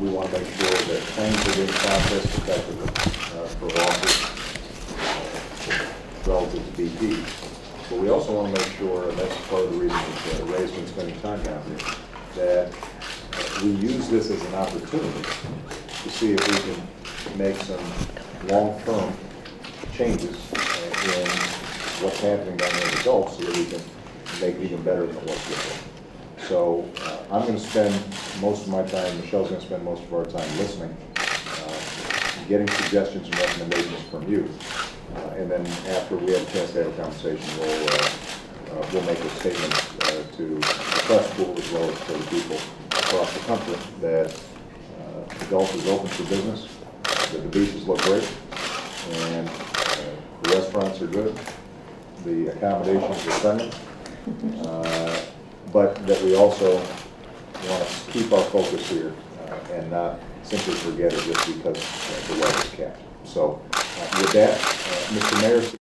We want to make sure that claims are being processed effectively for losses relative to BP. But we also want to make sure, and that's part of the reason that Ray's been spending time down here, that we use this as an opportunity to see if we can make some long-term changes in what's happening down there in adults so that we can make it even better than it was before. So I'm going to spend most of my time, Michelle's going to spend most of our time listening, getting suggestions and recommendations from you. And then after we have a chance to have a conversation, we'll make a statement to the press pool as well as to the people across the country that the Gulf is open for business, that the beaches look great, and the restaurants are good, the accommodations are friendly, but that we also want to keep our focus here and not simply forget it just because the weather's capped. So with that, Mr. Mayor.